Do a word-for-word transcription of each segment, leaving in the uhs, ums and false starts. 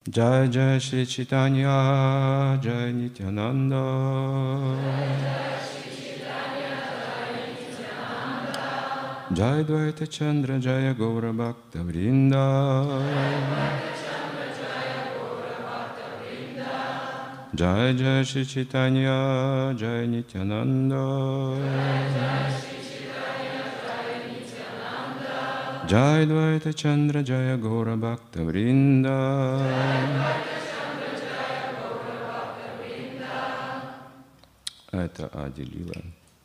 Jai Jai Shri Chaitanya, Jai Nityananda. Jai Dvaita Chandra, Jaya Gaura Bhakta Vrinda. Jai Jai Shri Chaitanya, Jai Nityananda. Jai Dvaita Chandra, Jaya Gaura Bhakta Vrinda. Это Ади Лила.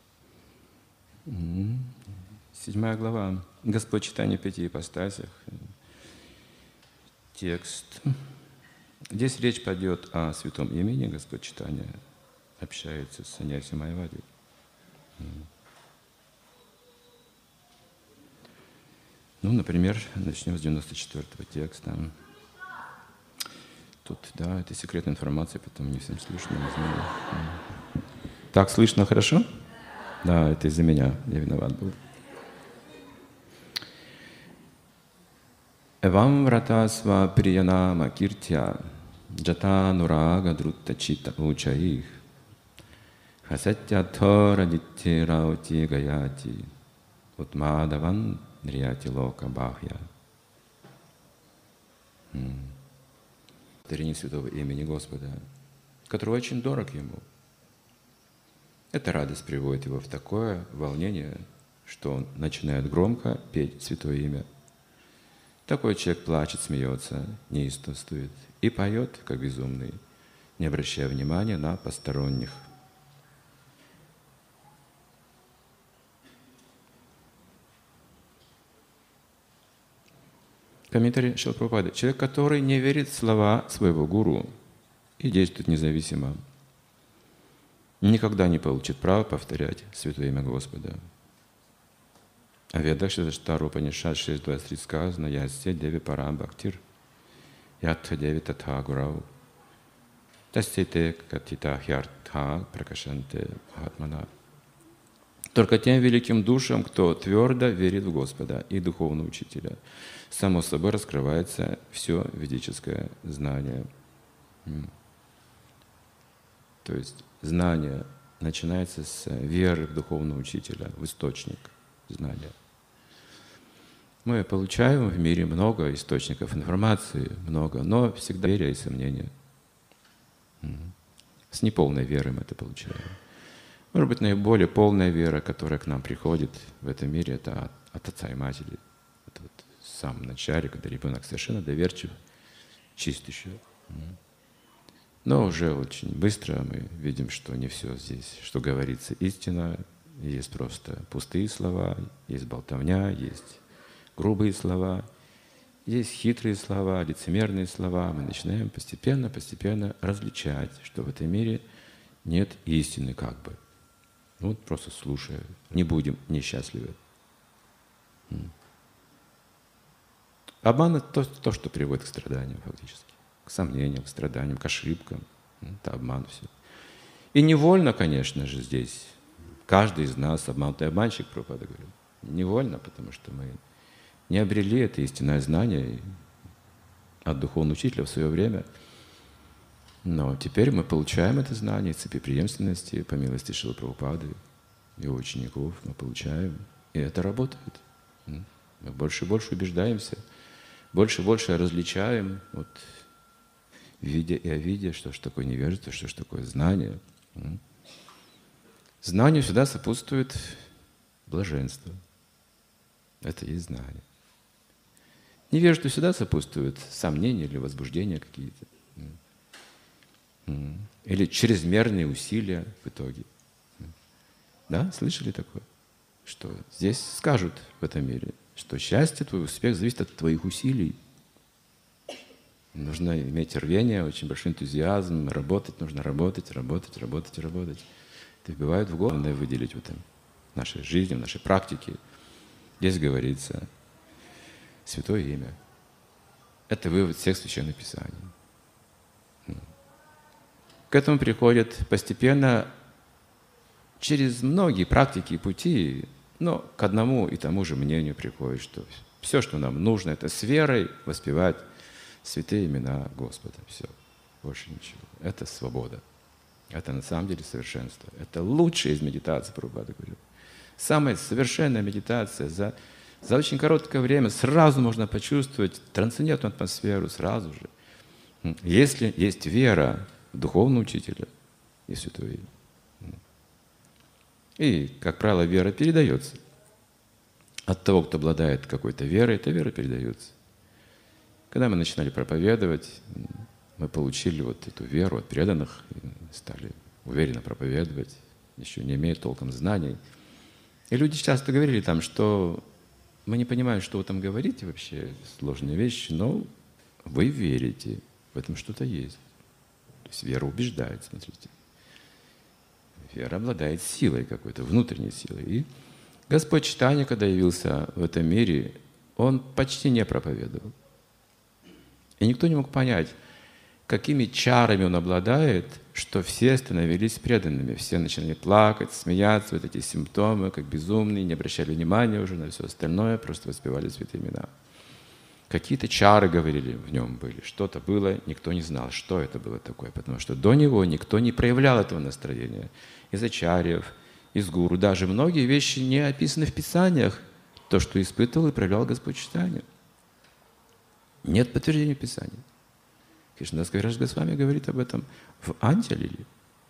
Седьмая глава. Господь читание в пяти ипостасях. Текст. Здесь речь пойдет о святом имени. Господь читание общается с саньяси Майявади. Ну, например, начнем с девяносто четвёртого текста. Тут, да, это секретная информация, поэтому не всем слышно, не знаю. Так слышно хорошо? Да, это из-за меня, я виноват был. Эвам вратасва приянама киртя джата нурага друтта чита учаих хасатья тора дитти раути гаяти утмадаван нрияти лока бахья. Повторение святого имени Господа, который очень дорог ему. Эта радость приводит его в такое волнение, что он начинает громко петь святое имя. Такой человек плачет, смеется, неистовствует и поет, как безумный, не обращая внимания на посторонних. Комментарий Шрила Прабхупады. Человек, который не верит в слова своего гуру и действует независимо, никогда не получит права повторять святое имя Господа. А в Ведах Шридаштару Упанишад шесть двадцать три сказано: «Ясья деви парам бхактир, ятха деви татха гурау, тасьяте катита хьяртха пракашанте бхатмана». Только тем великим душам, кто твердо верит в Господа и духовного учителя, само собой раскрывается все ведическое знание. То есть знание начинается с веры в духовного учителя, в источник знания. Мы получаем в мире много источников информации, много, но всегда вера и сомнения. С неполной верой мы это получаем. Может быть, наиболее полная вера, которая к нам приходит в этом мире, это от, от отца и матери. Это вот в самом начале, когда ребенок совершенно доверчив, чист еще. Но уже очень быстро мы видим, что не все здесь, что говорится, истина. Есть просто пустые слова, есть болтовня, есть грубые слова, есть хитрые слова, лицемерные слова. Мы начинаем постепенно, постепенно различать, что в этом мире нет истины как бы. Вот просто слушая, не будем несчастливы. Обман — это то, то, что приводит к страданиям фактически, к сомнениям, к страданиям, к ошибкам. Это обман все. И невольно, конечно же, здесь каждый из нас обманутый обманщик, Прабхупада говорит. Невольно, потому что мы не обрели это истинное знание от духовного учителя в свое время. Но теперь мы получаем это знание, цепи преемственности, по милости Шрилы Прабхупады, его учеников мы получаем. И это работает. Мы больше и больше убеждаемся, больше и больше различаем, вот, видя и овидя, что ж такое невежество, что ж такое знание. Знанию всегда сопутствует блаженство. Это и есть знание. Невежеству всегда сопутствует сомнения или возбуждения какие-то. Или чрезмерные усилия в итоге. Да, слышали такое? Что здесь скажут в этом мире, что счастье, твой успех зависит от твоих усилий. Нужно иметь рвение, очень большой энтузиазм, работать, нужно работать, работать, работать, работать. Это вбивают в голову, надо выделить в этом, в нашей жизни, в нашей практике. Здесь говорится святое имя. Это вывод всех священных писаний. К этому приходят постепенно через многие практики и пути, но к одному и тому же мнению приходит, что все, что нам нужно, это с верой воспевать святые имена Господа. Все. Больше ничего. Это свобода. Это на самом деле совершенство. Это лучшая из медитаций, Прабхупада говорил. Самая совершенная медитация. За, за очень короткое время сразу можно почувствовать трансцендентную атмосферу, сразу же. Если есть вера в духовного учителя и святое имя. И, как правило, вера передается. От того, кто обладает какой-то верой, эта вера передается. Когда мы начинали проповедовать, мы получили вот эту веру от преданных, и стали уверенно проповедовать, еще не имея толком знаний. И люди часто говорили там, что мы не понимаем, что вы там говорите вообще, сложные вещи, но вы верите, в этом что-то есть. То есть вера убеждает, смотрите. Вера обладает силой какой-то, внутренней силой. И Господь Чайтанья, когда явился в этом мире, Он почти не проповедовал. И никто не мог понять, какими чарами Он обладает, что все становились преданными. Все начинали плакать, смеяться, вот эти симптомы, как безумные, не обращали внимания уже на все остальное, просто воспевали святые имена. Какие-то чары, говорили, в нем были. Что-то было, никто не знал, что это было такое, потому что до него никто не проявлял этого настроения. Из ачарьев, из гуру. Даже многие вещи не описаны в Писаниях. То, что испытывал и проявлял Господь Чайтанья. Нет подтверждения в Писании. Кришнадас Кавирадж Госвами говорит об этом в Антилиле.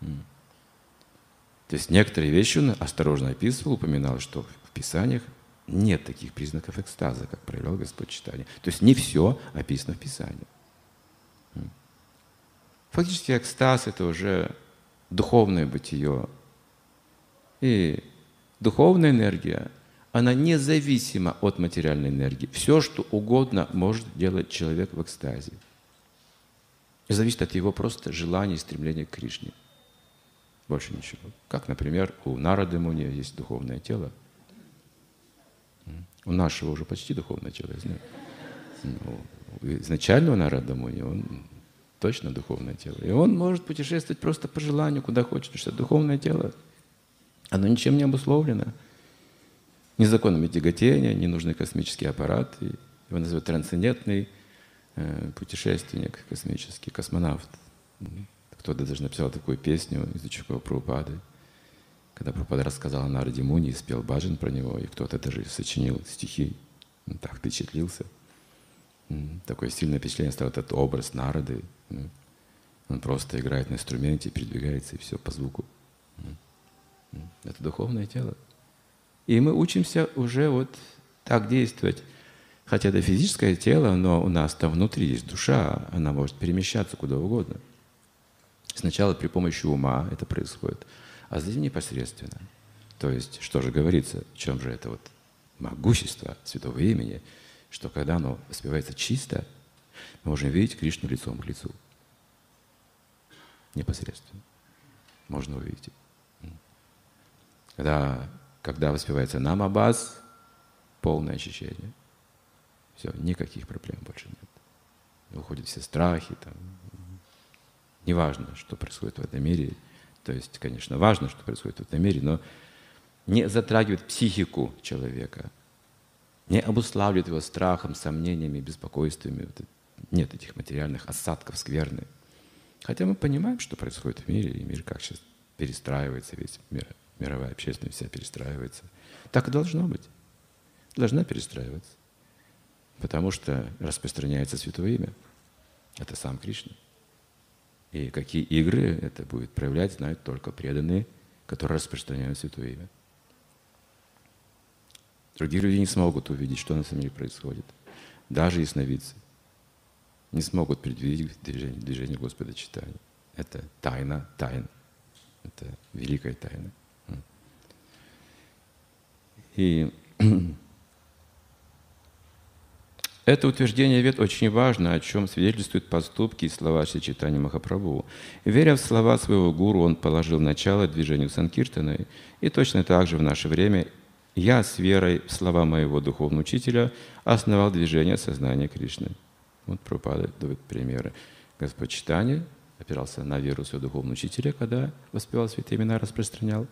То есть некоторые вещи он осторожно описывал, упоминал, что в Писаниях нет таких признаков экстаза, как проявлял Господь Чайтанья. То есть не все описано в Писании. Фактически экстаз — это уже духовное бытие. И духовная энергия, она независима от материальной энергии. Все, что угодно, может делать человек в экстазе. И зависит от его просто желания и стремления к Кришне. Больше ничего. Как, например, у Нарады Муни есть духовное тело. У нашего уже почти духовное тело, я знаю. У изначального Нарады Муни он точно духовное тело. И он может путешествовать просто по желанию, куда хочет, потому что духовное тело, оно ничем не обусловлено. Ни законами тяготения, не нужны космические аппараты. Его называют трансцендентный э, путешественник космический, космонавт. Кто-то даже написал такую песню из учеников Прабхупады, когда Прабхупада рассказал о Нараде Муни и спел баджан про него, и кто-то даже сочинил стихи. Он так впечатлился. Такое сильное впечатление стал этот образ Нарады. Он просто играет на инструменте, передвигается, и все по звуку. Это духовное тело. И мы учимся уже вот так действовать. Хотя это физическое тело, но у нас там внутри есть душа, она может перемещаться куда угодно. Сначала при помощи ума это происходит, а затем непосредственно. То есть, что же говорится, в чем же это вот могущество святого имени, что когда оно воспевается чисто, мы можем видеть Кришну лицом к лицу. Непосредственно. Можно увидеть. Когда, когда воспевается намабаз, полное очищение. Все, никаких проблем больше нет. Уходят все страхи. Там. Неважно, что происходит в этом мире. То есть, конечно, важно, что происходит в этом мире, но не затрагивает психику человека, не обуславливает его страхом, сомнениями, беспокойствами. Нет этих материальных осадков скверны. Хотя мы понимаем, что происходит в мире, и мир как сейчас перестраивается, весь мир, мировая общественность вся перестраивается. Так и должно быть. Должна перестраиваться. Потому что распространяется святое имя. Это сам Кришна. И какие игры это будет проявлять, знают только преданные, которые распространяют святое имя. Другие люди не смогут увидеть, что на самом деле происходит. Даже ясновидцы не смогут предвидеть движение, движение Господа Чайтаньи. Это тайна тайн. Это великая тайна. И это утверждение вед очень важно, о чем свидетельствуют поступки и слова Шри Чайтаньи Махапрабху. Веря в слова своего гуру, он положил начало движению Санкиртана. И точно так же в наше время я с верой в слова моего духовного учителя основал движение сознания Кришны. Вот Прабхупада дает примеры. Господь Чайтанья опирался на веру своего духовного учителя, когда воспевал святые имена, распространял.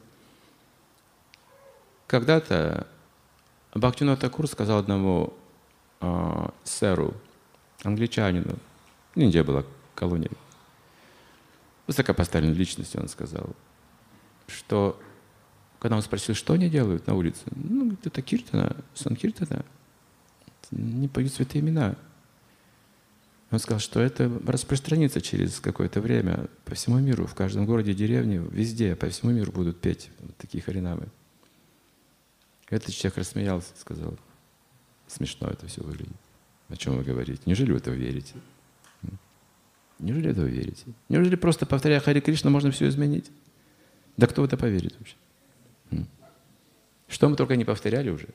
Когда-то Бхактивинода Тхакур сказал одному э, сэру, англичанину, Индия была колонией. Высокопоставленной личности он сказал, что когда он спросил, что они делают на улице, ну, это киртана, санкиртана, не поют святые имена. Он сказал, что это распространится через какое-то время по всему миру, в каждом городе, деревне, везде, по всему миру будут петь вот такие харинамы. Этот человек рассмеялся, сказал, смешно это все выглядит. О чем вы говорите? Неужели вы это верите? Неужели это вы верите? Неужели просто повторяя Харе Кришна можно все изменить? Да кто в это поверит вообще? Что мы только не повторяли уже.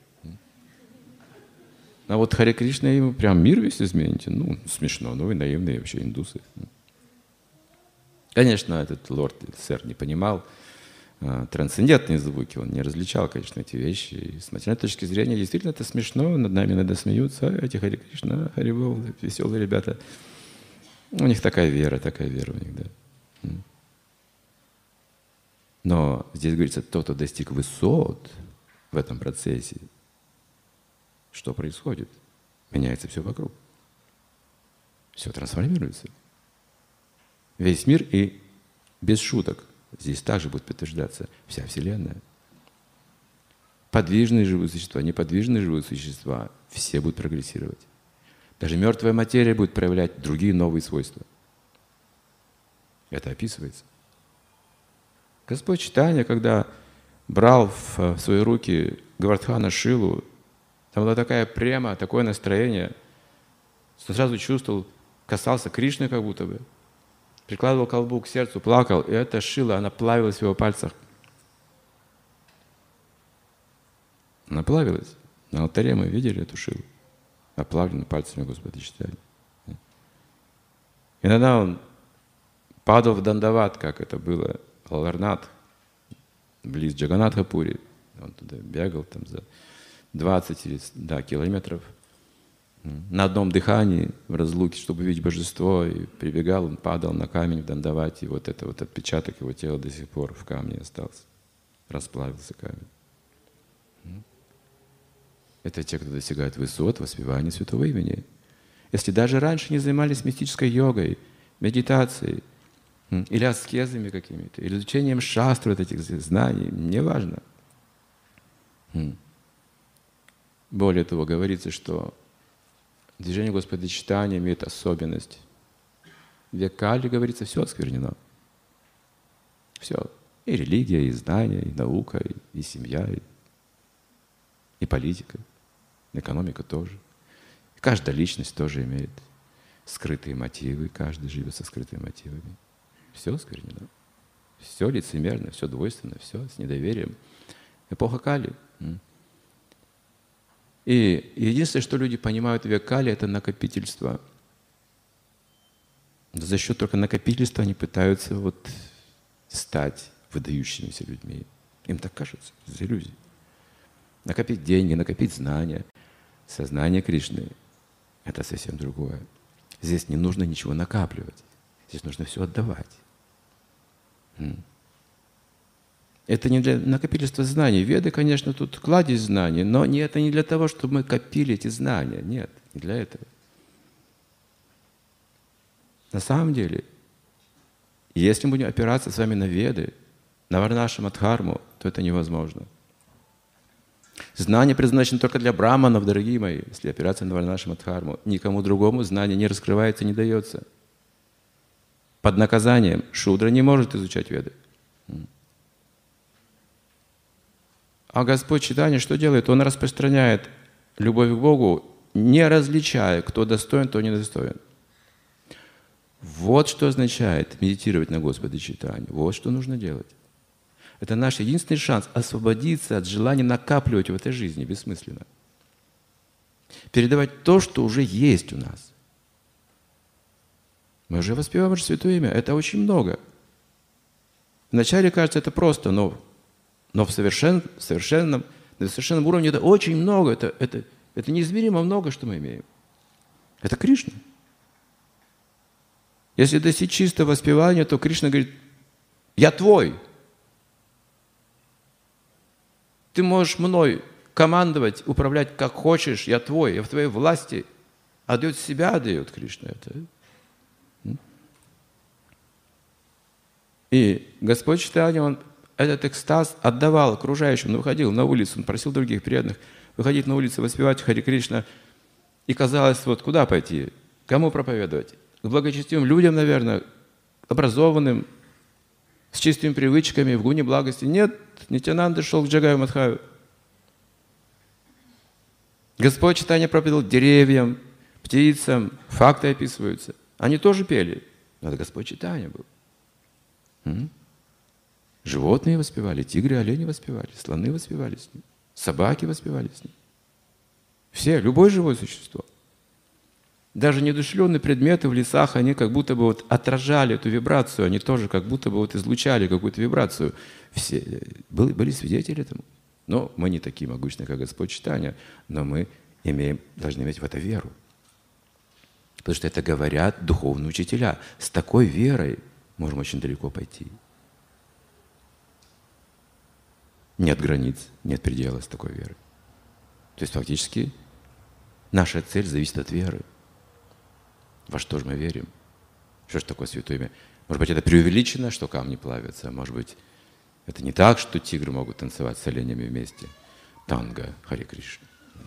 А вот Харе Кришна, ему прям мир весь измените. Ну, смешно, ну вы наивные вообще индусы. Конечно, этот лорд, сэр, не понимал а, трансцендентные звуки, он не различал, конечно, эти вещи. И с материальной точки зрения, действительно, это смешно, над нами иногда смеются, а эти Харе Кришна, Харе Бол, веселые ребята. У них такая вера, такая вера у них, да. Но здесь говорится, тот, кто достиг высот в этом процессе, что происходит? Меняется все вокруг. Все трансформируется. Весь мир, и без шуток здесь также будет подтверждаться вся Вселенная. Подвижные живые существа, неподвижные живые существа, все будут прогрессировать. Даже мертвая материя будет проявлять другие новые свойства. Это описывается. Господь Чайтанья, когда брал в свои руки Говардхана Шилу, там была такая према, такое настроение, что сразу чувствовал, касался Кришны как будто бы, прикладывал колбу к сердцу, плакал, и эта Шила, она плавилась в его пальцах. Она плавилась. На алтаре мы видели эту Шилу, оплавленную пальцами Господа Чайтаньи. Иногда он падал в Дандават, как это было в Ларнат, близ Джаганатха-Пури. Он туда бегал там за двадцать да, километров на одном дыхании в разлуке, чтобы увидеть божество. И прибегал, он падал на камень в Дандавате, и вот это вот отпечаток его тела до сих пор в камне остался. Расплавился камень. Это те, кто достигает высот воспевания святого имени. Если даже раньше не занимались мистической йогой, медитацией, или аскезами какими-то, или изучением шастры, вот этих знаний, неважно. Более того, говорится, что движение Господа Чайтаньи имеет особенность. В век Кали, говорится, все осквернено. Все. И религия, и знания, и наука, и, и семья, и, и политика, и экономика тоже. И каждая личность тоже имеет скрытые мотивы, каждый живет со скрытыми мотивами. Все осквернено. Все лицемерно, все двойственно, все с недоверием. Эпоха Кали. И единственное, что люди понимают в век Кали, это накопительство. За счет только накопительства они пытаются вот стать выдающимися людьми. Им так кажется, из иллюзий. Накопить деньги, накопить знания. Сознание Кришны — это совсем другое. Здесь не нужно ничего накапливать. Здесь нужно все отдавать. Это не для накопительства знаний. Веды, конечно, тут кладезь знаний, но не, это не для того, чтобы мы копили эти знания. Нет, не для этого. На самом деле, если мы будем опираться с вами на Веды, на Варнашрамадхарму, то это невозможно. Знание предназначено только для браманов, дорогие мои, если опираться на Варнашрамадхарму. Никому другому знание не раскрывается, не дается. Под наказанием шудра не может изучать Веды. А Господь Чайтанья что делает? Он распространяет любовь к Богу, не различая, кто достоин, кто недостоин. Вот что означает медитировать на Господа Чайтанью. Вот что нужно делать. Это наш единственный шанс освободиться от желания накапливать в этой жизни бессмысленно. Передавать то, что уже есть у нас. Мы уже воспеваем ваше святое имя. Это очень много. Вначале кажется, это просто, но, но в совершен, совершенном, на совершенном уровне это очень много. Это, это, это неизмеримо много, что мы имеем. Это Кришна. Если достичь чистого воспевания, то Кришна говорит: «Я твой. Ты можешь мной командовать, управлять как хочешь. Я твой, я в твоей власти». Отдает себя, отдает Кришна это. И Господь Чайтанья, Он этот экстаз отдавал окружающим. Он выходил на улицу, Он просил других преданных выходить на улицу, воспевать Харе Кришна. И казалось, вот куда пойти? Кому проповедовать? К благочестивым людям, наверное, образованным, с чистыми привычками, в гуне благости. Нет, Нитьянанда шел к Джагаю Мадхаю. Господь Чайтанья проповедовал деревьям, птицам, факты описываются. Они тоже пели. Но это Господь Чайтанья был. М? Животные воспевали, тигры, олени воспевали, слоны воспевали с ним, собаки воспевали с ним. Все, любое живое существо. Даже недушевленные предметы в лесах, они как будто бы вот отражали эту вибрацию, они тоже как будто бы вот излучали какую-то вибрацию. Все были, были свидетели этому. Но мы не такие могущественные, как Господь Чайтанья, но мы имеем, должны иметь в это веру. Потому что это говорят духовные учителя. С такой верой можем очень далеко пойти. Нет границ, нет предела с такой верой. То есть фактически наша цель зависит от веры. Во что же мы верим? Что же такое святое имя? Может быть, это преувеличено, что камни плавятся. Может быть, это не так, что тигры могут танцевать с оленями вместе. Танго, Харе Кришна.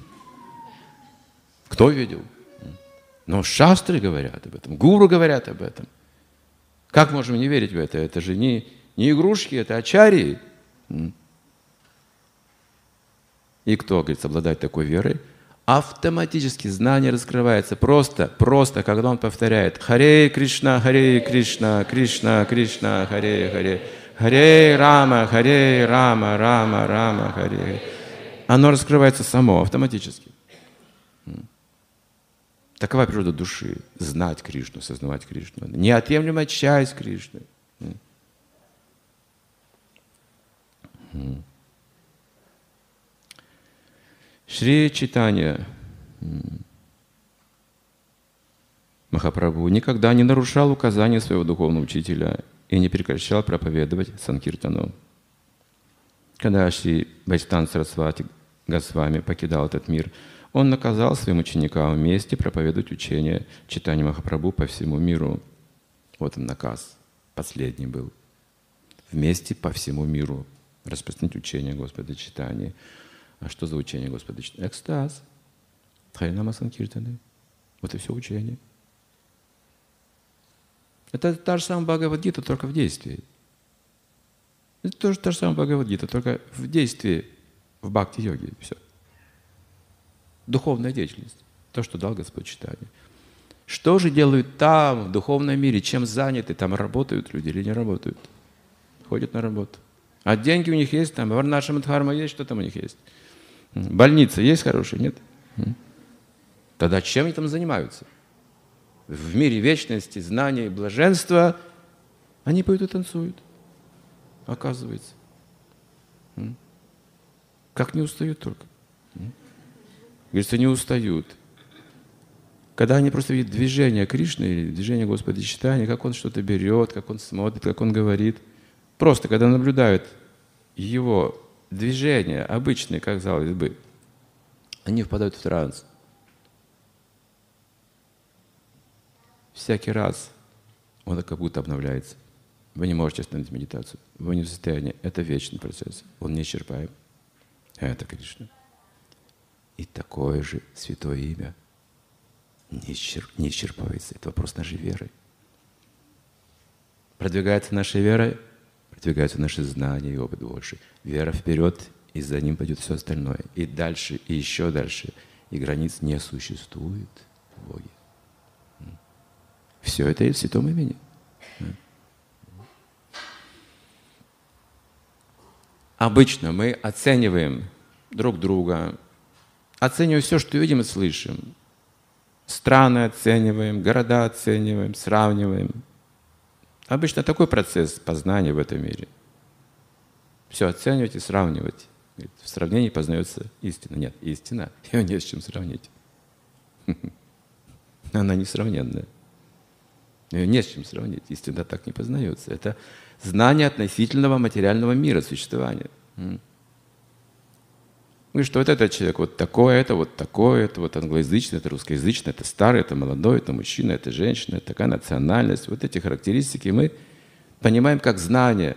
Кто видел? Но шастры говорят об этом, гуру говорят об этом. Как можем не верить в это? Это же не, не игрушки, это ачарьи. И кто, говорит, обладает такой верой? Автоматически знание раскрывается просто, просто, когда он повторяет Харе Кришна, Харе Кришна, Кришна, Кришна, Харе, Харе, Харе Рама, Харе Рама, Рама, Рама, Харе. Оно раскрывается само, автоматически. Такова природа души. Знать Кришну, сознавать Кришну. Неотъемлемая часть Кришны. Шри Чайтанья Махапрабху никогда не нарушал указания своего духовного учителя и не прекращал проповедовать санкиртану. Когда Шри Вайштан Сарасвати Госвами покидал этот мир, он наказал своим ученикам вместе проповедовать учение Чайтаньи Махапрабху по всему миру. Вот он наказ, последний был. Вместе по всему миру распространить учение Господа Чайтаньи. А что за учение Господа Чайтаньи? Экстаз. Харинама Санкиртаны. Вот и все учение. Это та же самая Бхагавад-гита, только в действии. Это тоже та же самая Бхагавад-гита, только в действии, в бхакти-йоге. Все. Духовная деятельность. То, что дал Господь Чайтанья. Что же делают там, в духовном мире? Чем заняты? Там работают люди или не работают? Ходят на работу. А деньги у них есть, там, Варнаша Мадхарма есть, что там у них есть? Больница есть хорошая, нет? Тогда чем они там занимаются? В мире вечности, знания и блаженства они поют и танцуют, оказывается. Как не устают только? Говорится, не устают. Когда они просто видят движение Кришны или движение Господа Чайтаньи, как он что-то берет, как он смотрит, как он говорит. Просто когда наблюдают его движения, обычные, как казалось бы, они впадают в транс. Всякий раз он как будто обновляется. Вы не можете остановить медитацию. Вы не в состоянии. Это вечный процесс. Он неисчерпаем. Это Кришна. И такое же святое имя не исчерпывается. Это вопрос нашей веры. Продвигается наша вера, продвигаются наши знания и опыт больше. Вера вперед, и за ним пойдет все остальное. И дальше, и еще дальше. И границ не существует в Боге. Все это есть в святом имени. Обычно мы оцениваем друг друга, оцениваем все, что видим и слышим. Страны оцениваем, города оцениваем, сравниваем. Обычно такой процесс познания в этом мире. Все оценивать и сравнивать. В сравнении познается истина. Нет, истина, ее не с чем сравнить. Она несравненная. Ее не с чем сравнить. Истина так не познается. Это знание относительного материального мира существования. Ну что вот этот человек вот такой, это вот такой, это вот англоязычный, это русскоязычный, это старый, это молодой, это мужчина, это женщина, это такая национальность. Вот эти характеристики мы понимаем как знание.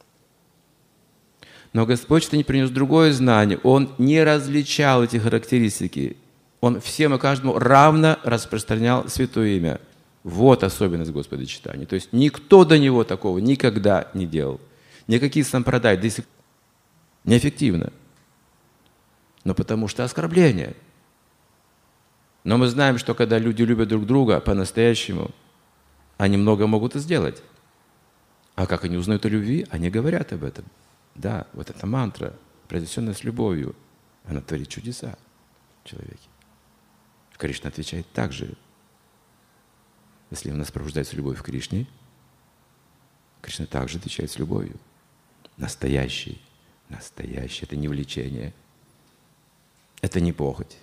Но Господь что-то не принес другое знание. Он не различал эти характеристики. Он всем и каждому равно распространял Святое Имя. Вот особенность Господа читания. То есть никто до Него такого никогда не делал. Никакие сампрадай, да если неэффективно. Но потому что оскорбление. Но мы знаем, что когда люди любят друг друга по-настоящему, они много могут и сделать. А как они узнают о любви, они говорят об этом. Да, вот эта мантра, произнесенная с любовью, она творит чудеса в человеке. Кришна отвечает так же. Если у нас пробуждается любовь к Кришне, Кришна также отвечает с любовью. Настоящий, настоящий. Это не влечение. Это не похоть.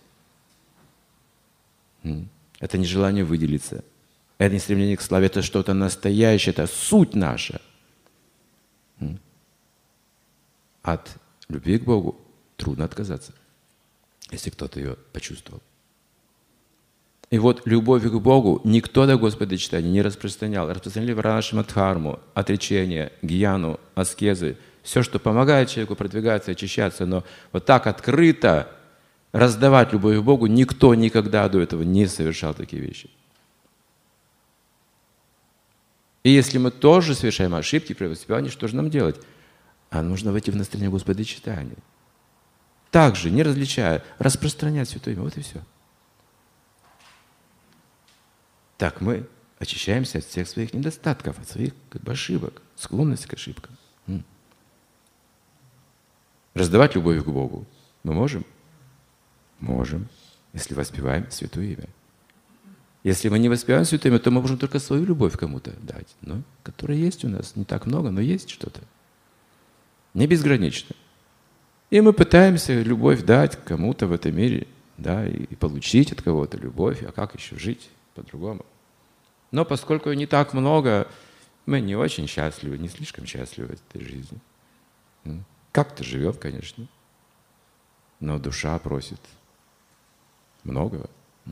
Это не желание выделиться. Это не стремление к славе. Это что-то настоящее. Это суть наша. От любви к Богу трудно отказаться, если кто-то ее почувствовал. И вот любовь к Богу никто до Господа читания не распространял. Распространяли Варнашрама Дхарму, отречение, гьяну, аскезы. Все, что помогает человеку продвигаться, очищаться. Но вот так открыто раздавать любовь к Богу никто никогда до этого не совершал такие вещи. И если мы тоже совершаем ошибки при воспевании, что же нам делать? А нужно войти в настроение Господа читания. Также, не различая, распространять Святое Имя. Вот и все. Так мы очищаемся от всех своих недостатков, от своих как бы, ошибок, склонности к ошибкам. М. Раздавать любовь к Богу мы можем? Можем, если воспеваем Святое Имя. Если мы не воспеваем Святое Имя, то мы можем только свою любовь кому-то дать, но, которая есть у нас. Не так много, но есть что-то. Не безгранично. И мы пытаемся любовь дать кому-то в этом мире, да, и получить от кого-то любовь, а как еще жить по-другому? Но поскольку не так много, мы не очень счастливы, не слишком счастливы в этой жизни. Как-то живем, конечно, но душа просит многого.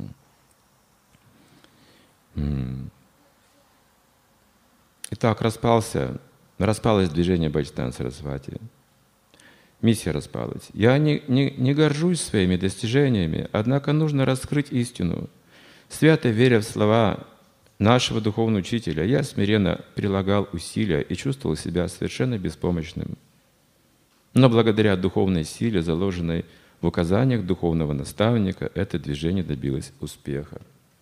Итак, распался, распалось движение Бхактивинода Сарасвати. Миссия распалась. Я не, не, не горжусь своими достижениями, однако нужно раскрыть истину. Свято веря в слова нашего духовного учителя, я смиренно прилагал усилия и чувствовал себя совершенно беспомощным. Но благодаря духовной силе, заложенной в указаниях духовного наставника, это движение добилось успеха.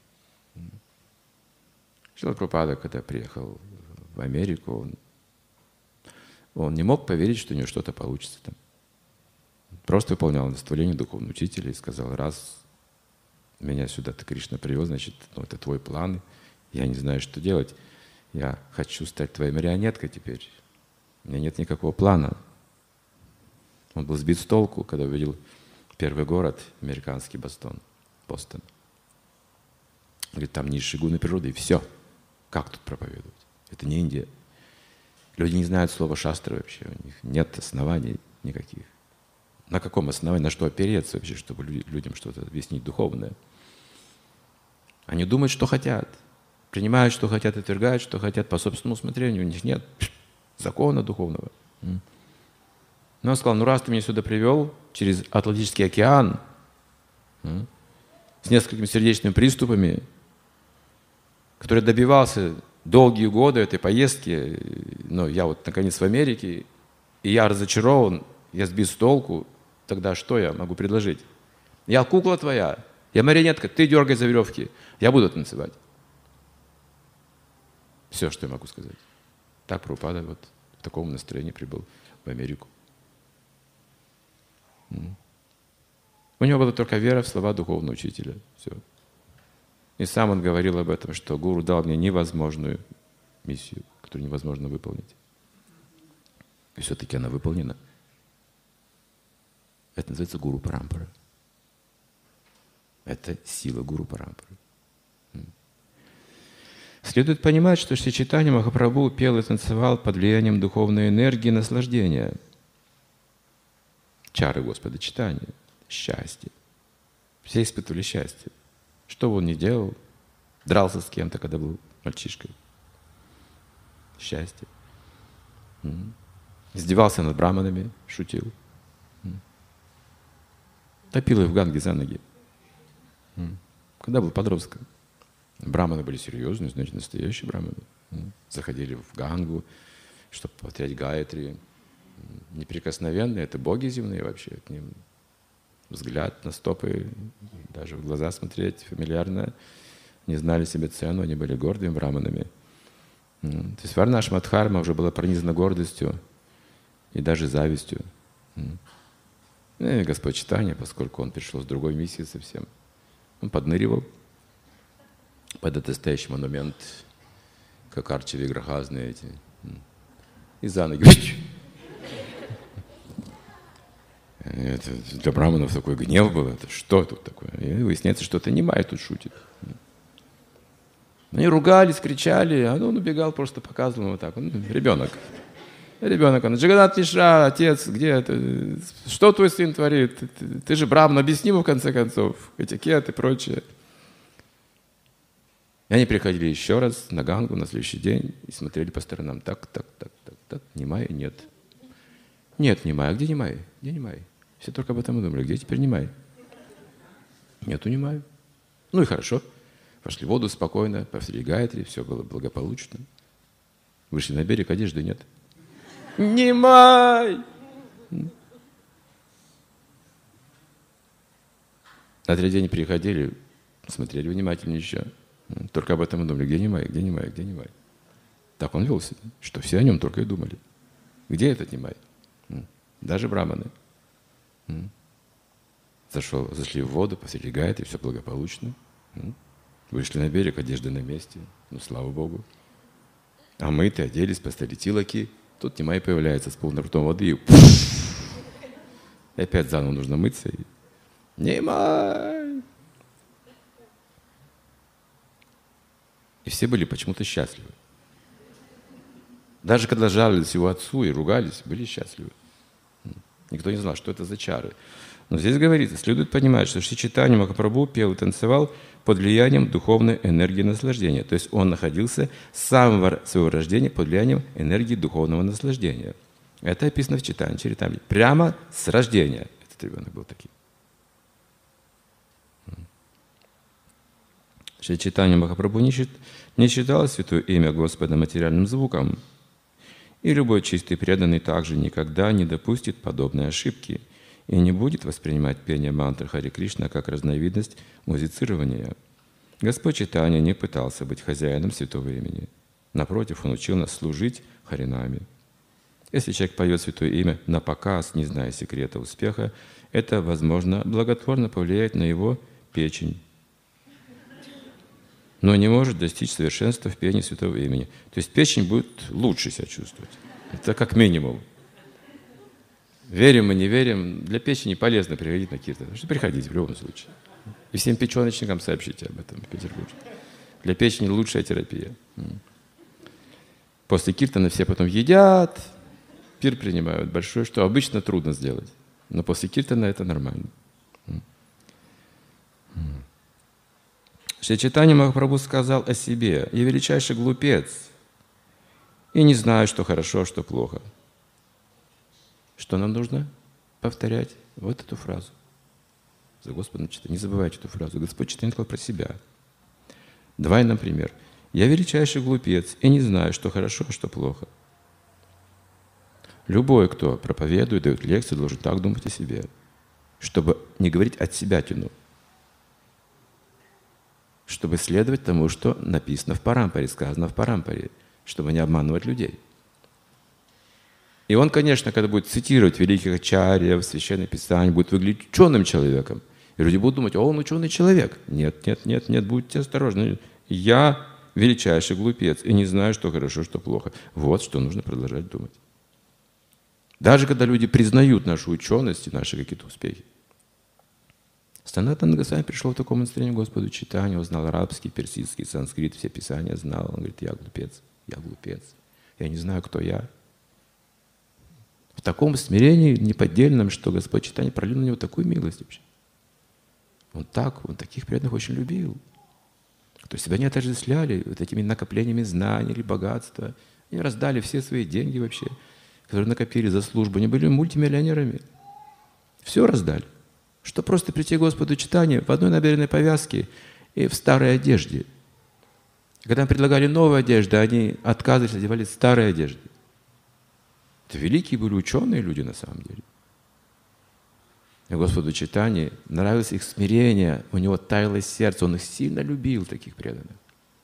Шрила Прабхупада, когда приехал в Америку, он, он не мог поверить, что у него что-то получится там. Просто выполнял наставление духовного учителя и сказал: раз меня сюда ты, Кришна, привел, значит, ну, это твой план, я не знаю, что делать. Я хочу стать твоей марионеткой теперь. У меня нет никакого плана. Он был сбит с толку, когда увидел первый город, американский Бостон, Бостон. Говорит, там низшие гуны природы, и все. Как тут проповедовать? Это не Индия. Люди не знают слова шастры вообще, у них нет оснований никаких. На каком основании, на что опереться вообще, чтобы людям что-то объяснить духовное? Они думают, что хотят, принимают, что хотят, отвергают, что хотят по собственному усмотрению. У них нет закона духовного. Но он сказал: ну раз ты меня сюда привел через Атлантический океан с несколькими сердечными приступами, который добивался долгие годы этой поездки, но я вот наконец в Америке, и я разочарован, я сбит с толку, тогда что я могу предложить? Я кукла твоя, я марионетка, ты дергай за веревки, я буду танцевать. Все, что я могу сказать. Так Прабхупада вот в таком настроении прибыл в Америку. У него была только вера в слова духовного учителя. Все. И сам он говорил об этом, что гуру дал мне невозможную миссию, которую невозможно выполнить. И все-таки она выполнена. Это называется гуру парампара. Это сила гуру парампары. Следует понимать, что Шри Чайтанья Махапрабху пел и танцевал под влиянием духовной энергии и наслаждения. Чары Господа Чайтаньи. Счастье. Все испытывали счастье. Что бы он ни делал, дрался с кем-то, когда был мальчишкой. Счастье. Издевался над браманами, шутил. Топил их в Ганге за ноги. Когда был подростком. Браманы были серьезные, значит, настоящие браманы. Заходили в Гангу, чтобы повторять гаятри. Неприкосновенные, это боги земные вообще. К ним взгляд на стопы, даже в глаза смотреть фамильярно. Не знали себе цену, они были гордыми браманами. То есть Варнашма Дхарма уже была пронизана гордостью и даже завистью. И Господь Чайтанья, поскольку он пришел с другой миссией совсем, он подныривал под этот стоящий монумент, как Арчи Виграхазные эти, и за ноги. Это для браманов такой гнев был. Это что тут такое? И выясняется, что это Нимай тут шутит. Они ругались, кричали, а он убегал, просто показывал ему так. Он, ребенок. Ребенок, он, Джаганат Мишра, отец, где это? Что твой сын творит? Ты, ты же браман, объясни ему в конце концов. Этикет и прочее. И они приходили еще раз на Гангу на следующий день и смотрели по сторонам. Так, так, так, так, так. Нимай нет. Нет Нимай. А где Нимай? Где Нимай? Все только об этом и думали. Где теперь Нимай? Нету Нимай. Ну и хорошо. Пошли в воду спокойно, повторили гаятри, все было благополучно. Вышли на берег, одежды нет. Нимай! На третий день приходили, смотрели внимательнее еще. Только об этом и думали. Где Нимай? Где Нимай? Где Нимай? Так он вел себя, что все о нем только и думали. Где этот Нимай? Даже браманы. Зашел, зашли в воду, повторили гаятри, все благополучно. Вышли на берег, одежда на месте. Ну, слава Богу. А мы-то оделись, поставили тилаки. Тут Нимай появляется с полным ртом воды. И, и опять заново нужно мыться. И... Нимай! И все были почему-то счастливы. Даже когда жаловались его отцу и ругались, были счастливы. Никто не знал, что это за чары. Но здесь говорится, следует понимать, что Шри Чайтанья Махапрабху пел и танцевал под влиянием духовной энергии наслаждения. То есть он находился с самого своего рождения под влиянием энергии духовного наслаждения. Это описано в Чайтанья Чаритамрите. Прямо с рождения этот ребенок был таким. Шри Чайтанья Махапрабху не, счит, не считал святое имя Господа материальным звуком. И любой чистый преданный также никогда не допустит подобной ошибки и не будет воспринимать пение мантры Харе Кришна как разновидность музицирования. Господь Чайтанья не пытался быть хозяином святого имени. Напротив, Он учил нас служить Харинаме. Если человек поет святое имя на показ, не зная секрета успеха, это, возможно, благотворно повлияет на его печень, но не может достичь совершенства в пении святого имени. То есть печень будет лучше себя чувствовать. Это как минимум. Верим мы, не верим, для печени полезно приходить на киртан. Что приходите в любом случае. И всем печеночникам сообщите об этом в Петербурге. Для печени лучшая терапия. После киртана все потом едят, пир принимают большой, что обычно трудно сделать. Но после киртана это нормально. Шри Чайтанья Махапрабху сказал о себе: «Я величайший глупец и не знаю, что хорошо, а что плохо». Что нам нужно повторять? Вот эту фразу. За Господом Чайтаньей. Не забывайте эту фразу. Господь Чайтанья сказал про себя. Давай, например. «Я величайший глупец и не знаю, что хорошо, а что плохо». Любой, кто проповедует, дает лекции, должен так думать о себе, чтобы не говорить от себя тяну, чтобы следовать тому, что написано в Парампаре, сказано в Парампаре, чтобы не обманывать людей. И он, конечно, когда будет цитировать великих ачарьев, Священное Писание, будет выглядеть ученым человеком. И люди будут думать: о, он ученый человек. Нет, нет, нет, нет, будьте осторожны. Я величайший глупец и не знаю, что хорошо, что плохо. Вот что нужно продолжать думать. Даже когда люди признают нашу ученость и наши какие-то успехи. Санатана Госвами пришел в таком настроении к Господу Чайтанье, он знал арабский, персидский, санскрит, все писания знал. Он говорит: я глупец, я глупец, я не знаю, кто я. В таком смирении неподдельном, что Господь Чайтанья пролил на него такую милость вообще. Он так, он таких преданных очень любил. Кто себя не отождествляли вот этими накоплениями знаний или богатства. Они раздали все свои деньги вообще. которые накопили за службу, они были мультимиллионерами. Все раздали. Что просто прийти к Господу читание в одной набедренной повязке и в старой одежде. Когда им предлагали новую одежду, они отказывались, одевались в старой одежде. Это великие были ученые люди на самом деле. И Господу читание нравилось их смирение, у него таяло сердце, он их сильно любил, таких преданных.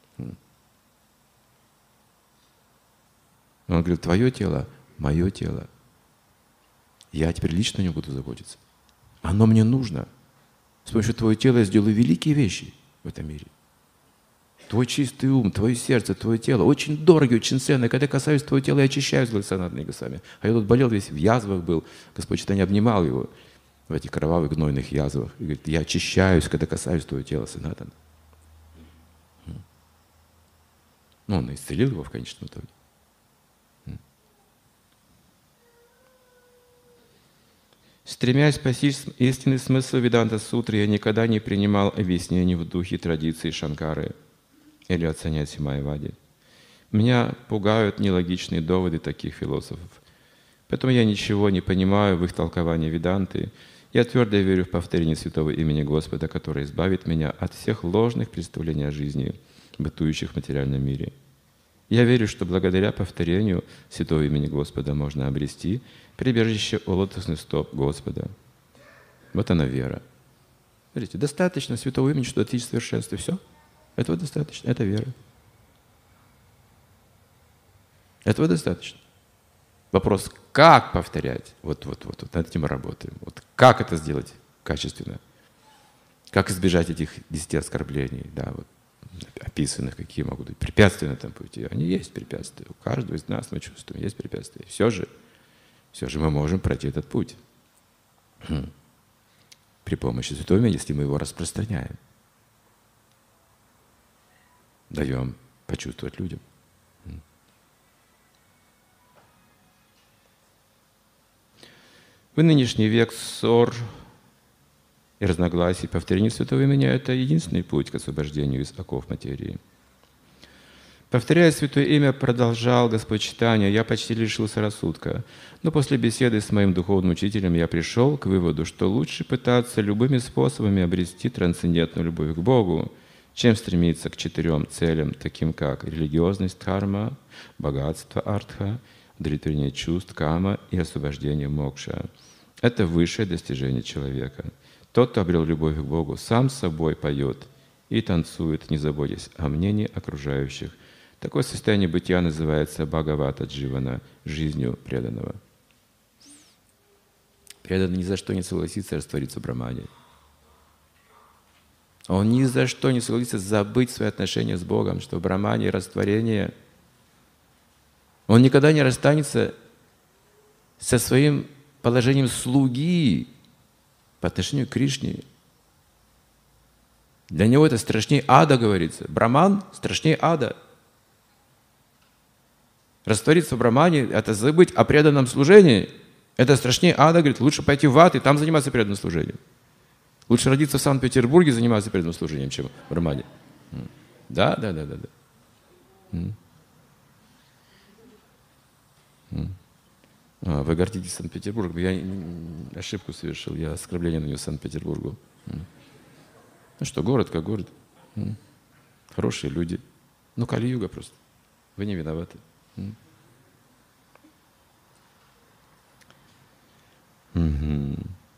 Он говорит: твое тело, мое тело. Я теперь лично о нем буду заботиться. Оно мне нужно. С помощью твоего тела я сделаю великие вещи в этом мире. Твой чистый ум, твое сердце, твое тело очень дорогие, очень ценные. Когда я касаюсь твоего тела, я очищаюсь, говорит Санатана Госвами. А я тут болел весь, в язвах был. Господь читание обнимал его в этих кровавых, гнойных язвах. И говорит: я очищаюсь, когда касаюсь твоего тела, Санатана. Ну, он исцелил его в конечном итоге. Стремясь постичь истинный смысл Веданта-сутры, я никогда не принимал объяснений в духе традиции Шанкары или от Саньяси Майявади. Меня пугают нелогичные доводы таких философов. Поэтому я ничего не понимаю в их толковании Веданты. Я твердо верю в повторение святого имени Господа, которое избавит меня от всех ложных представлений о жизни, бытующих в материальном мире. Я верю, что благодаря повторению святого имени Господа можно обрести прибежище у лотосных стоп Господа. Вот она вера. Смотрите, достаточно святого имени, что достичь совершенства. Все. Этого достаточно. Это вера. Этого достаточно. Вопрос, как повторять? Вот, вот, вот, вот над этим мы работаем. Вот как это сделать качественно? Как избежать этих десяти оскорблений? Да, вот, описанных, какие могут быть препятствия на этом пути. Они есть препятствия. У каждого из нас, мы чувствуем, есть препятствия. Все же, все же мы можем пройти этот путь. При помощи святого имени, если мы его распространяем. Даем почувствовать людям. В нынешний век ссор и разногласий повторение святого имени — это единственный путь к освобождению из оков материи. Повторяя святое имя, продолжал Господь читание, я почти лишился рассудка. Но после беседы с моим духовным учителем я пришел к выводу, что лучше пытаться любыми способами обрести трансцендентную любовь к Богу, чем стремиться к четырем целям, таким как религиозность дхарма, богатство артха, удовлетворение чувств кама и освобождение мокша. Это высшее достижение человека. Тот, кто обрел любовь к Богу, сам с собой поет и танцует, не заботясь о мнении окружающих. Такое состояние бытия называется Бхагавата Дживана, жизнью преданного. Преданный ни за что не согласится раствориться в Брахмане. Он ни за что не согласится забыть свои отношения с Богом, что в Брахмане растворение. Он никогда не расстанется со своим положением слуги по отношению к Кришне. Для него это страшнее ада, говорится. Брахман страшнее ада. Раствориться в Брахмане — это забыть о преданном служении. Это страшнее ада, говорит, лучше пойти в ад и там заниматься преданным служением. Лучше родиться в Санкт-Петербурге и заниматься преданным служением, чем в Брахмане. Да, да, да, да, да. А, вы гордитесь Санкт-Петербургом. Я ошибку совершил, я оскорбление нанес Санкт-Петербургу. Ну что, город как город. Хорошие люди. Ну, Кали-юга просто. Вы не виноваты. Угу.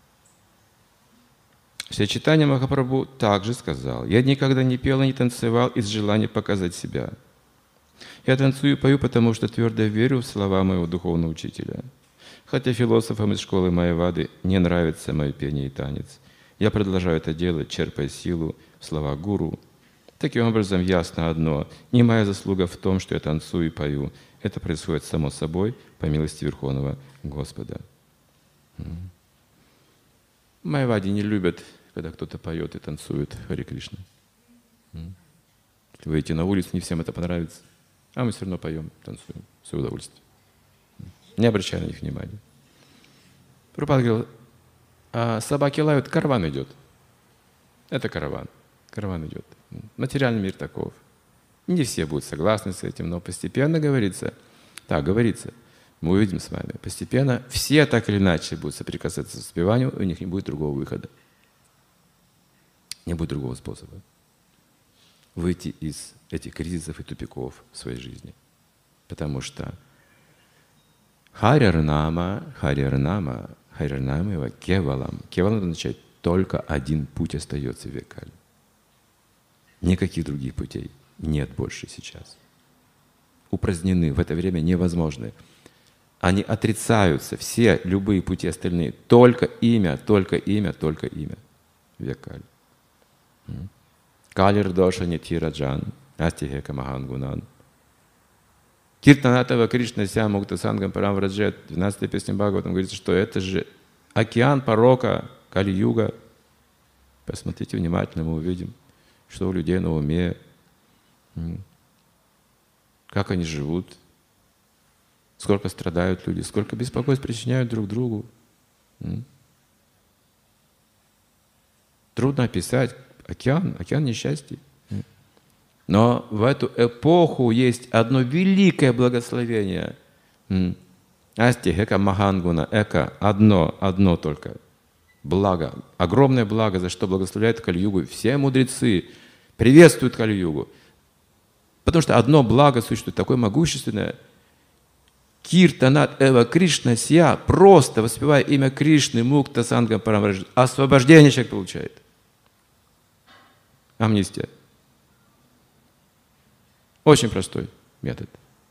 Все читания Махапрабху также сказал: я никогда не пел и не танцевал из желания показать себя. Я танцую и пою, потому что твердо верю в слова моего духовного учителя. Хотя философам из школы Майявады не нравится мое пение и танец, я продолжаю это делать, черпая силу в словах гуру. Таким образом, ясно одно: не моя заслуга в том, что я танцую и пою. Это происходит само собой по милости Верховного Господа. Майявади не любят, когда кто-то поет и танцует Харе Кришна. Если вы выйдете на улицу, не всем это понравится. А мы все равно поем, танцуем, в свое удовольствие. Не обращая на них внимания. Прабхупада говорил: а собаки лают, караван идет. Это караван. Караван идет. Материальный мир таков. Не все будут согласны с этим, но постепенно говорится, так говорится, Мы увидим с вами. Постепенно все так или иначе будут соприкасаться с воспеванием, и у них не будет другого выхода. Не будет другого способа выйти из этих кризисов и тупиков в своей жизни. Потому что Харирнама, Харирнама, Харирнамева Кевалам. Кевалам означает только один путь остается в Векале. Никаких других путей нет больше сейчас. Упразднены, в это время невозможны. Они отрицаются, все любые пути остальные. Только имя, только имя, только имя. Векаль. Калир доша нитираджан, астихека махангунан. Киртанатава Кришна Ся Мукта Сангам Парам Враджет, двенадцатая песня Бхагаватам говорится, что это же океан порока, Кали-юга. Посмотрите внимательно, мы увидим, что у людей на уме, как они живут, сколько страдают люди, сколько беспокойств причиняют друг другу. Трудно описать океан, океан несчастья. Но в эту эпоху есть одно великое благословение. Асти, эка махангуна, эка, одно, одно только. Благо, огромное благо, за что благословляют Кали-югу. Все мудрецы приветствуют Кали-югу. Потому что одно благо существует, такое могущественное. Киртанат эва Кришна сия, просто воспевая имя Кришны, мукта сангам парамраджит, освобождение человек получает. Амнистия. Очень простой метод.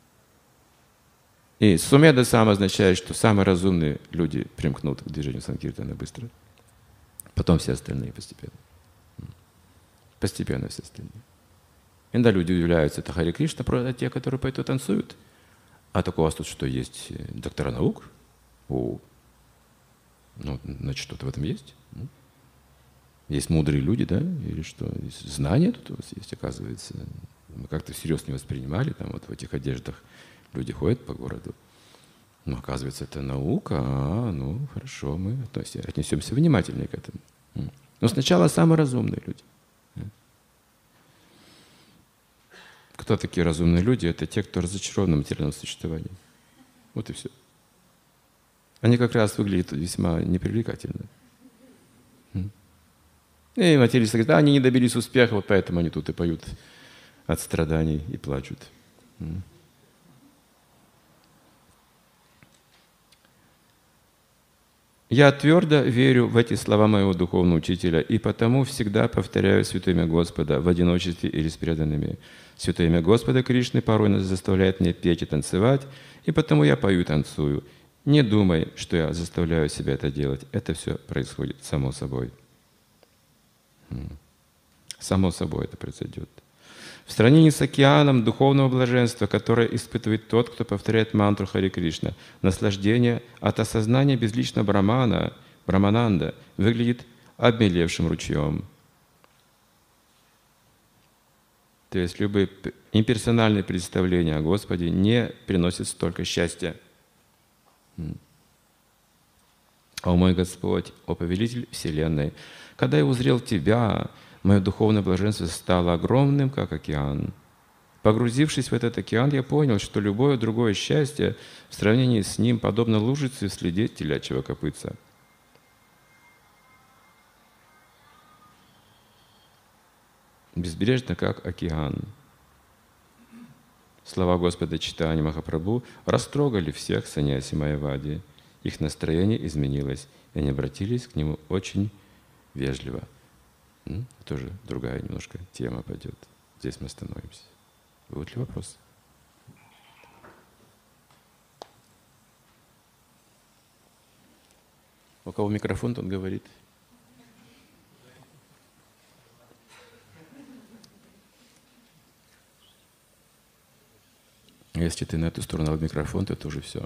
И сумеда сам означает, что самые разумные люди примкнут к движению санкиртана быстро. Потом все остальные постепенно. Постепенно все остальные. Иногда люди удивляются, это Хари Кришна, просто те, которые поют и танцуют. А так у вас тут что, есть доктора наук? О, ну, значит, что-то в этом есть. Есть мудрые люди, да? Или что? Есть знания тут у вас есть, оказывается. Мы как-то всерьез не воспринимали, там вот в этих одеждах люди ходят по городу. Но оказывается, это наука, а, ну, хорошо, мы отнесемся внимательнее к этому. Но сначала самые разумные люди. Кто такие разумные люди? Это те, кто разочарован в материальном существовании. Вот и все. Они как раз выглядят весьма непривлекательно. И материалисты говорят, да, они не добились успеха, вот поэтому они тут и поют от страданий и плачут. Я твердо верю в эти слова моего духовного учителя, и потому всегда повторяю святое имя Господа в одиночестве или с преданными. Святое имя Господа Кришны порой нас заставляет меня петь и танцевать, и потому я пою и танцую. Не думай, что я заставляю себя это делать. Это все происходит само собой. Само собой это произойдет. В сравнении с океаном духовного блаженства, которое испытывает тот, кто повторяет мантру Хари Кришна, наслаждение от осознания безличного Брамана, Брамананда, выглядит обмелевшим ручьем. То есть любые имперсональные представления о Господе не приносят столько счастья. О мой Господь, о повелитель Вселенной, когда я узрел Тебя, мое духовное блаженство стало огромным, как океан. Погрузившись в этот океан, я понял, что любое другое счастье в сравнении с ним подобно лужице в следе телячьего копытца. Безбрежно, как океан. Слова Господа Чайтаньи Махапрабху растрогали всех саньяси Майявади. Их настроение изменилось, и они обратились к нему очень вежливо. Тоже другая немножко тема пойдет. Здесь мы остановимся. Будут ли вопросы? У кого микрофон, тот говорит. Если ты на эту сторону в микрофон, то это уже все.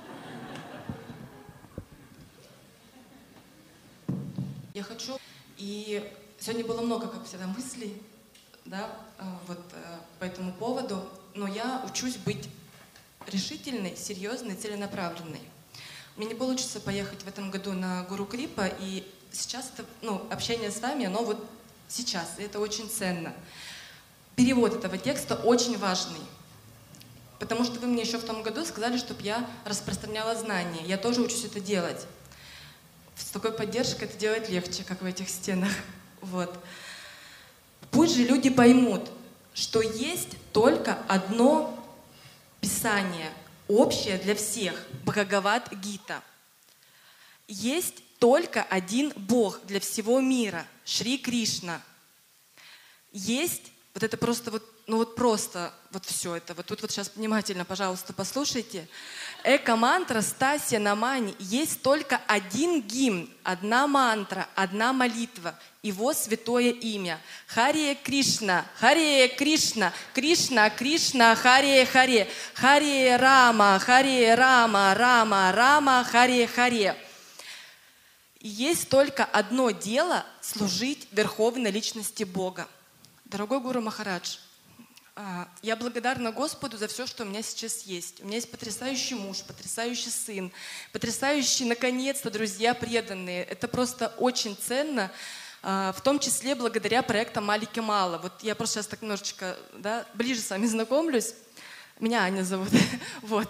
Я хочу, и сегодня было много, как всегда, мыслей, да, вот по этому поводу, но я учусь быть решительной, серьезной, целенаправленной. Мне не получится поехать в этом году на Гуру Крипа, и сейчас это, ну, общение с вами, оно вот сейчас, и это очень ценно. Перевод этого текста очень важный. Потому что вы мне еще в том году сказали, чтобы я распространяла знания. Я тоже учусь это делать. С такой поддержкой это делать легче, как в этих стенах. Вот. Пусть же люди поймут, что есть только одно Писание, общее для всех, Бхагавад-гита. Есть только один Бог для всего мира, Шри Кришна. Есть, вот это просто, вот, ну вот просто, вот все это, вот тут вот сейчас внимательно, пожалуйста, послушайте. Эко-мантра Стасия Намани. Есть только один гимн, одна мантра, одна молитва, его святое имя. Харе Кришна, Харе Кришна, Кришна, Кришна, Харе Харе, Харе Рама, Харе Рама, Рама, Рама, Харе Харе. И есть только одно дело — служить Верховной Личности Бога. Дорогой Гуру Махарадж, я благодарна Господу за все, что у меня сейчас есть. У меня есть потрясающий муж, потрясающий сын, потрясающие, наконец-то, друзья преданные. Это просто очень ценно, в том числе благодаря проектам Малики Мала. Вот я просто сейчас так немножечко, да, ближе с вами знакомлюсь. Меня Аня зовут. Вот.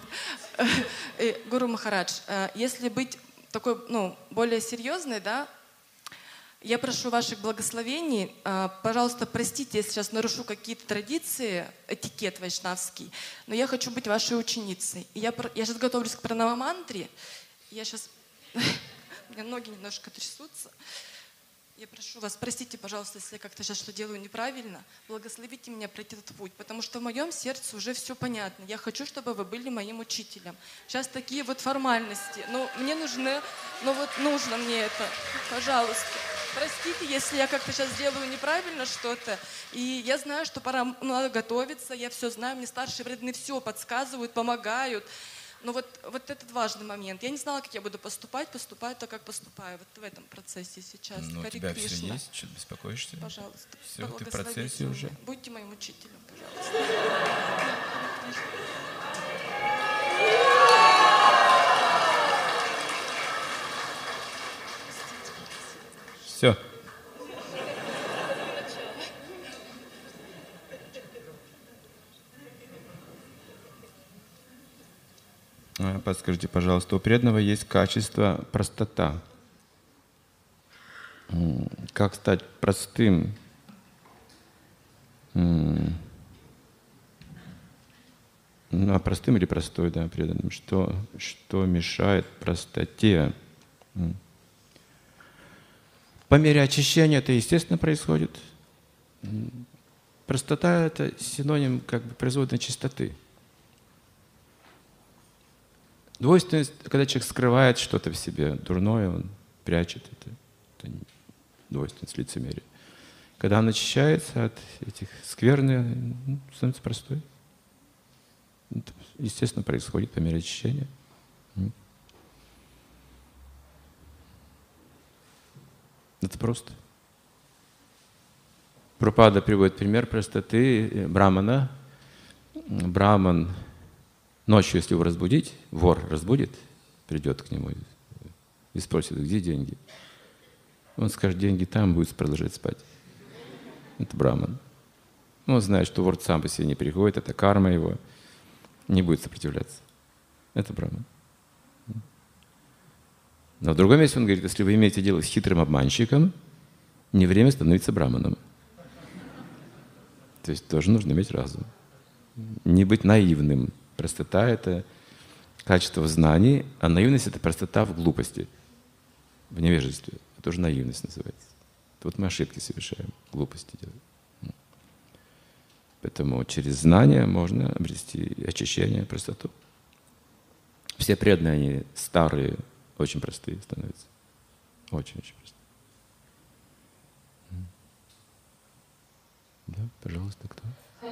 Гуру Махарадж, если быть такой, ну, более серьезной, да, я прошу ваших благословений. Пожалуйста, простите, если сейчас нарушу какие-то традиции, этикет вайшнавский, но я хочу быть вашей ученицей. И я, я сейчас готовлюсь к пранава-мантре. Я сейчас... У меня ноги немножко трясутся. Я прошу вас, простите, пожалуйста, если я как-то сейчас что делаю неправильно. Благословите меня пройти этот путь, потому что в моем сердце уже все понятно. Я хочу, чтобы вы были моим учителем. Сейчас такие вот формальности. Ну, мне нужны... Ну, вот нужно мне это. Пожалуйста. Простите, если я как-то сейчас делаю неправильно что-то. И я знаю, что пора, ну, надо готовиться. Я все знаю, мне старшие преданные все подсказывают, помогают. Но вот, вот этот важный момент. Я не знала, как я буду поступать, поступаю так, как поступаю. Вот в этом процессе сейчас. Ну, у тебя все есть, что ты беспокоишься? Пожалуйста. Все, ты в процессе меня. Уже. Будьте моим учителем, пожалуйста. Все. Подскажите, пожалуйста, у преданного есть качество простота. Как стать простым? Ну, а простым или простой, да, преданным? Что, что мешает простоте? По мере очищения это, естественно, происходит. Простота — это синоним как бы производной чистоты. Двойственность, когда человек скрывает что-то в себе дурное, он прячет это. Это двойственность, лицемерие. Когда он очищается от этих скверных, ну, становится простой. Это, естественно, происходит по мере очищения. Это просто. Прабхупада приводит пример простоты брамана. Браман ночью, если его разбудить, вор разбудит, придет к нему и спросит, где деньги? Он скажет, деньги там, будет продолжать спать. Это браман. Он знает, что вор сам по себе не приходит, это карма его, не будет сопротивляться. Это браман. Но в другом месте он говорит, если вы имеете дело с хитрым обманщиком, не время становиться браманом. То есть тоже нужно иметь разум. Не быть наивным. Простота — это качество в знании, а наивность — это простота в глупости, в невежестве. Это тоже наивность называется. Вот мы ошибки совершаем, глупости делаем. Поэтому через знание можно обрести очищение, простоту. Все преданные, они старые, очень простые становятся. Очень-очень простые. Да, пожалуйста, кто?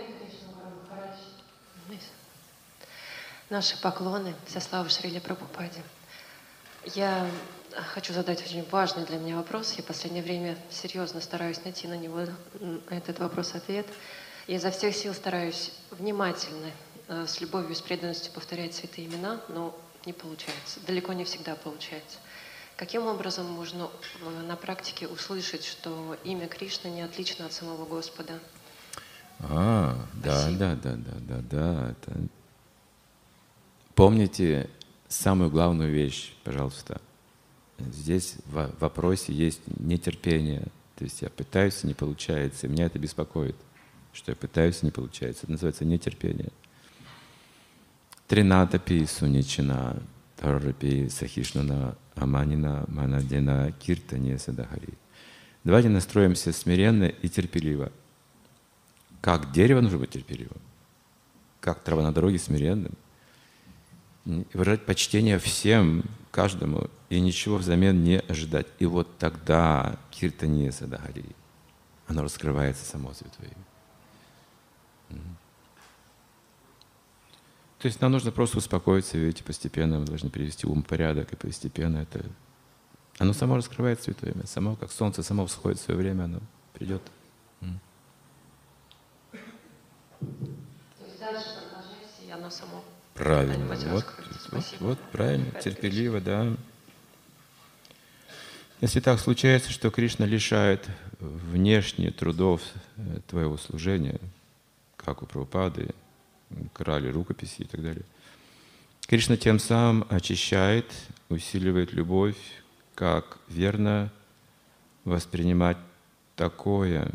Наши поклоны, вся слава Шриле Прабхупаде. Я хочу задать очень важный для меня вопрос. Я в последнее время серьезно стараюсь найти на него, на этот вопрос, ответ. Я изо всех сил стараюсь внимательно, с любовью, с преданностью повторять святые имена, но не получается. Далеко не всегда получается. Каким образом можно на практике услышать, что имя Кришны не отлично от самого Господа? А, да, да, да, да, да, да. Это Помните самую главную вещь, пожалуйста. Здесь в вопросе есть нетерпение. То есть я пытаюсь, не получается. И меня это беспокоит, что я пытаюсь, не получается. Это называется нетерпение. Тринатапи суничина, тарапи сахишнана, аманина, манадина, киртане садахари. Давайте настроимся смиренно и терпеливо. Как дерево нужно быть терпеливым, как трава на дороге смиренным. Выражать почтение всем, каждому, и ничего взамен не ожидать. И вот тогда киртане садахари, оно раскрывается само Святое Имя. То есть нам нужно просто успокоиться, видите, постепенно мы должны привести ум в порядок, и постепенно это... Оно само раскрывает Святое Имя, само, как солнце, само всходит в свое время, оно придет. То есть дальше продолжайте, и оно само... Правильно, вот, вот, вот, правильно, терпеливо, да. Если так случается, что Кришна лишает внешне трудов твоего служения, как у Прабхупады, крали рукописи и так далее, Кришна тем самым очищает, усиливает любовь, как верно воспринимать такое.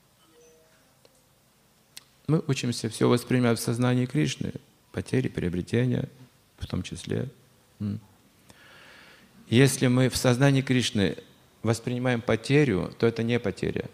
Мы учимся все воспринимать в сознании Кришны, потери, приобретения в том числе. Если мы в сознании Кришны воспринимаем потерю, то это не потеря.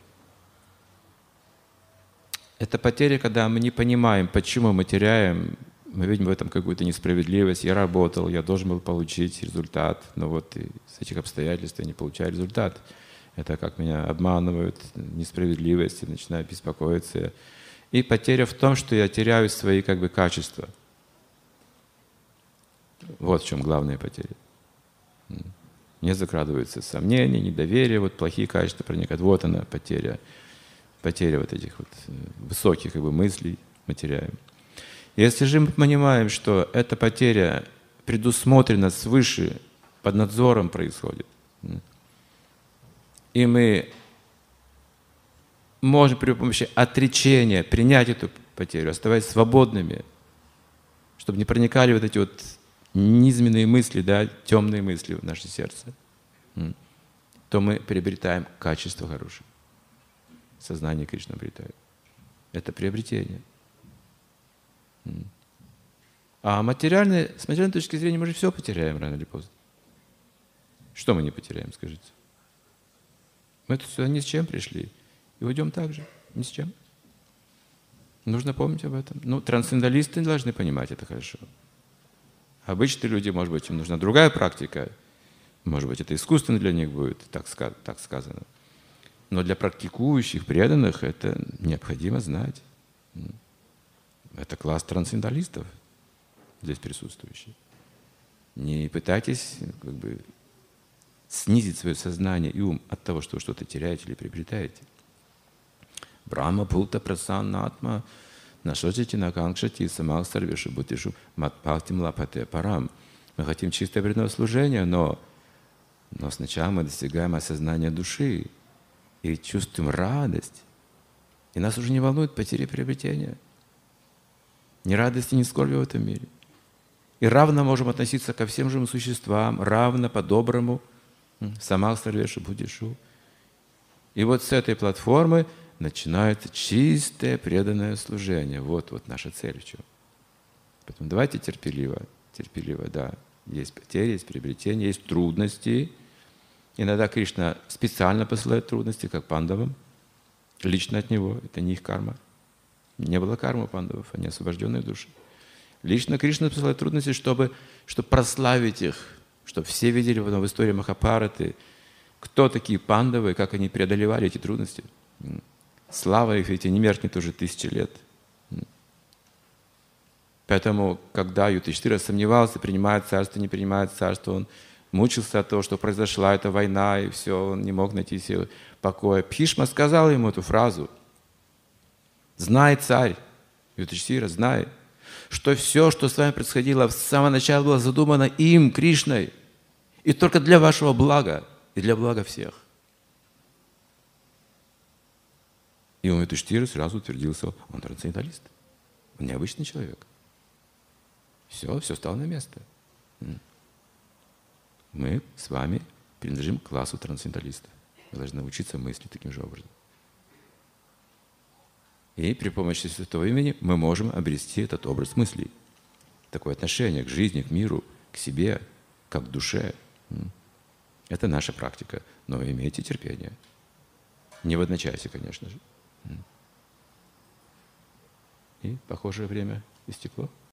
Это потеря, когда мы не понимаем, почему мы теряем, мы видим в этом какую-то несправедливость. Я работал, я должен был получить результат, но вот с этих обстоятельств я не получаю результат. Это как меня обманывают, несправедливость, и начинаю беспокоиться. И потеря в том, что я теряю свои как бы качества. Вот в чем главная потеря. Мне закрадываются сомнения, недоверие, вот плохие качества проникают. Вот она потеря. Потеря вот этих вот высоких как бы, мыслей мы теряем. Если же мы понимаем, что эта потеря предусмотрена свыше, под надзором происходит, и мы можем при помощи отречения принять эту потерю, оставаясь свободными, чтобы не проникали вот эти вот низменные мысли, да, темные мысли в наше сердце, то мы приобретаем качество хорошее. Сознание Кришны обретает. Это приобретение. А материальное, с материальной точки зрения мы же все потеряем рано или поздно. Что мы не потеряем, скажите? Мы тут сюда ни с чем пришли. И уйдем так же, ни с чем. Нужно помнить об этом. Ну, трансценденталисты должны понимать это хорошо. Обычные люди, может быть, им нужна другая практика. Может быть, это искусственно для них будет, так сказано. Но для практикующих, преданных, это необходимо знать. Это класс трансценденталистов, здесь присутствующий. Не пытайтесь как бы, снизить свое сознание и ум от того, что вы что-то теряете или приобретаете. Брахма пулта прасанна атма нашочити наканкшати самах сарвешу бутишу матпахтим лапате парам. Мы хотим чистое преданное служение, но, но сначала мы достигаем осознания души и чувствуем радость. И нас уже не волнует потери приобретения. Ни радости, ни скорби в этом мире. И равно можем относиться ко всем живым существам, равно, по-доброму. Самах сарвешу будишу. И вот с этой платформы начинается чистое преданное служение. Вот, вот наша цель в чем. Поэтому давайте терпеливо, терпеливо, да. Есть потери, есть приобретения, есть трудности. Иногда Кришна специально посылает трудности, как пандавам, лично от него. Это не их карма. Не было кармы у пандавов, они освобожденные души. Лично Кришна посылает трудности, чтобы, чтобы прославить их, чтобы все видели в истории Махабхараты, кто такие пандавы, как они преодолевали эти трудности. Слава их ведь не меркнет уже тысячи лет. Поэтому, когда Юдхиштхира сомневался, принимает царство, не принимает царство, он мучился от того, что произошла эта война, и все, он не мог найти себе покоя. Бхишма сказал ему эту фразу. «Знай, царь, Юдхиштхира, знай, что все, что с вами происходило, с самого начала было задумано им, Кришной, и только для вашего блага и для блага всех». И у Юдхиштхира сразу утвердился, он трансценденталист, он необычный человек. Все, все стало на место. Мы с вами принадлежим к классу трансценденталистов. Мы должны научиться мыслить таким же образом. И при помощи святого имени мы можем обрести этот образ мыслей. Такое отношение к жизни, к миру, к себе, как к душе. Это наша практика. Но имейте терпение. Не в одночасье, конечно же. И похожее время истекло.